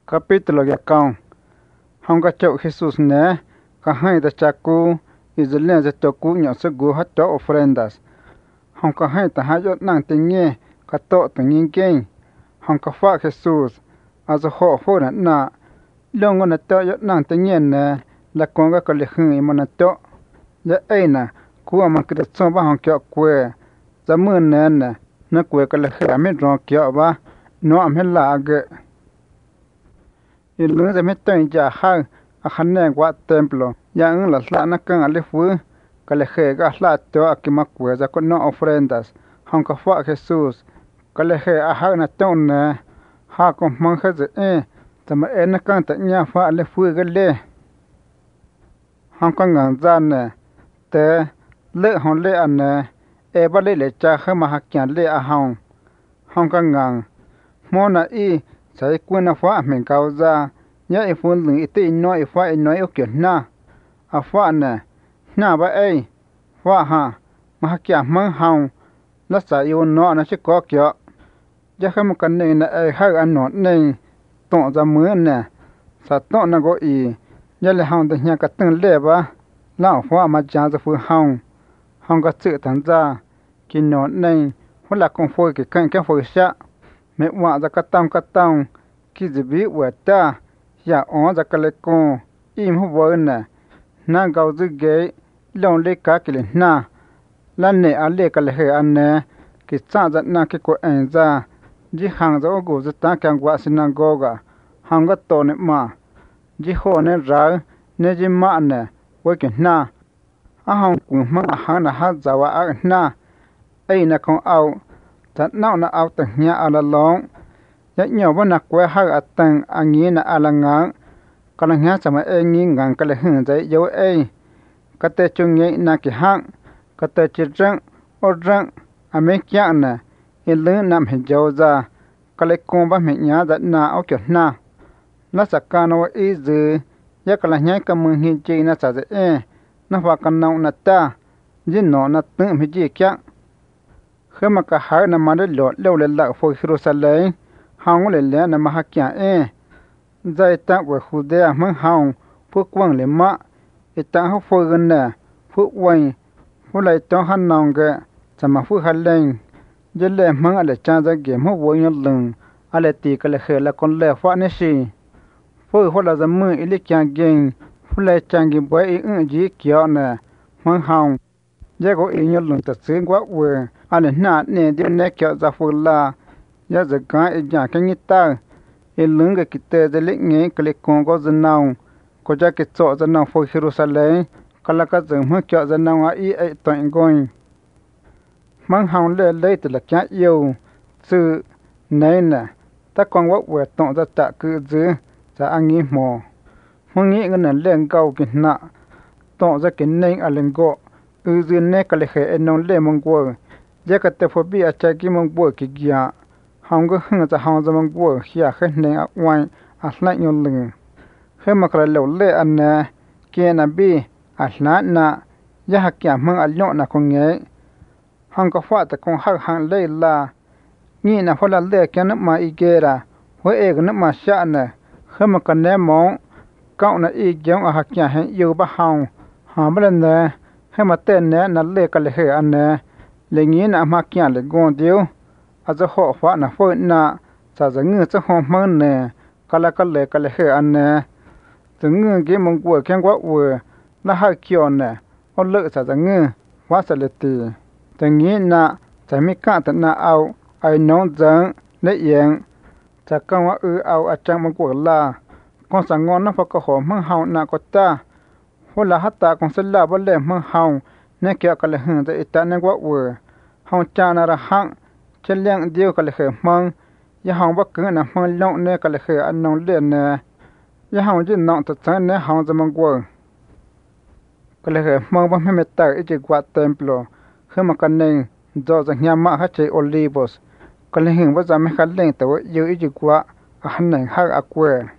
Capítulo ya con. Honga chau Jesús ne, kahai da chaku, Israel se toku nyo segu hato ofrendas. Honga hai ta hayot nang tinge, kato tingin. Honga fa Jesús, azo ho fora na, longo na to yot nang tinge ne, la konga kalihun imona to. Ya eina, kuwa makida tsomba honkyo kwe, zamu ne, na kwe kalihun amin ron kyo ba, no amin laage. Ilun se meto ya ha a hane wa templo ya en la na kan ale fu que le jega la to aquí macueza con no ofrendas honka fa Jesús que le je a ha na tonne ha con monje de tama en kan ta nya fa ale fu gele honka ngan zane te le hon le an e ba le cha ha ma ha kyan le a hon honka ngan mona i sai kuna fa men causa ya e fun lung ite no e fa no e kyo na a fa na ba e fa ha ma kya man haun la sa yo no na chi ko kyo ya kham kan ne na e ha an no ne to za mu ne sa to na go i ya le haun de nya ka teng le ba la fa ma ja za fu haun hong ka tsu tan za ki no ne hu la kon fo ki kan fo sha me wa za ka tang ki ji bi wa ta ya on za kale kon im hu bo na gao zu ge long le ka ki le na la ne a le ka le he an ne ki cha za na ki ko en za ji hang za go za ta kyang wa synagoga hang ga to ne ma ji ho ne ra ne ji ma ne wo ki na a hang ku ma ha na ha za wa a na ai na kon au ta na au ta nya ala long ya nyo ba na kwa ha atang angi na alanga kala nya chama e ngi ngang kala hin dai yo e kate chungi na ki hang kate chirang orang ame kya na ilu nam he joza kala kon ba me nya da na o kyo na la sakano e zu ya kala nya ka mun hi chi na sa e na fa kan na ta jin no na tu me ji kya khama ka ha na ma lo le la fo Jerusalem hang le na ma ha kya zai ta wa Judea man hang pu kwang le ma ita ho fo na pu wai fu lai to han nong ge chama fu ha len je le mang ale cha za ge mo wo yin lung ale ti ka le khe la kon le fa ne si fu ho la za mu ile kya gen fu lai chang gi bo i ji kyo na man hang je go i yin lung ta sin gwa we ale na ne de ne kyo za fu la ya za ka e ja ka ni ta e lung ge ki te de le nge kle kon go za naung ko ja ke cho za naung fo Jerusalem kala ka zeng ma kyo za naung a i e to ngoi mang hang le te la kya yo zu nei na ta kon wa we to za ta ku zu za angi mo mong ngi ngna leng gao ki na to za ke nei alengo u zu ne kale he e non le mong go ya ka te fo bi a cha ki mong bo ki gya hang go hng za hang za mong bo hia khe nei a wai a hla nyo leng he makra lo le an na ke na bi a hla na ya ha kya mang a lo na ko nge hang ka fa ta kon ha hang le la ni na hola le ke na ma i gera ho e na ma sha na he makra ne mo ka na i gyong a ha kya he yu ba hang ha ba na he ma te ne na le ka le he an ne le ni na ma kya le gon dio a za ho fa na fo na sa za ngi cha ho ma ne kala ka le he an ne từng cái mong của khen quá vừa là hai kiểu nè họ lợi sa từng quá sa lệ tì từng nghĩ na tại mi cả tận na ao ai nón dáng lấy yên ta con quá ao ở trong mong của là con sang ngon nó phải có hồ mang hào na có ta hoặc là hát ta con sẽ là vấn đề mang hào nên kiểu cái là hưởng tại ta nên quá vừa hào cha na ra hăng chân liang điêu cái là khởi mang ya hào bắc cứ na mang lộng nên cái là khởi ăn nong liền nè ya hang jin nong ta chan ne hang za mang go kale he mang ba me ta e je gwa templo he ma kan ne do za nya ma ha che olivos kale he wa za me khal leng to yu e je gwa a han ne ha a kwe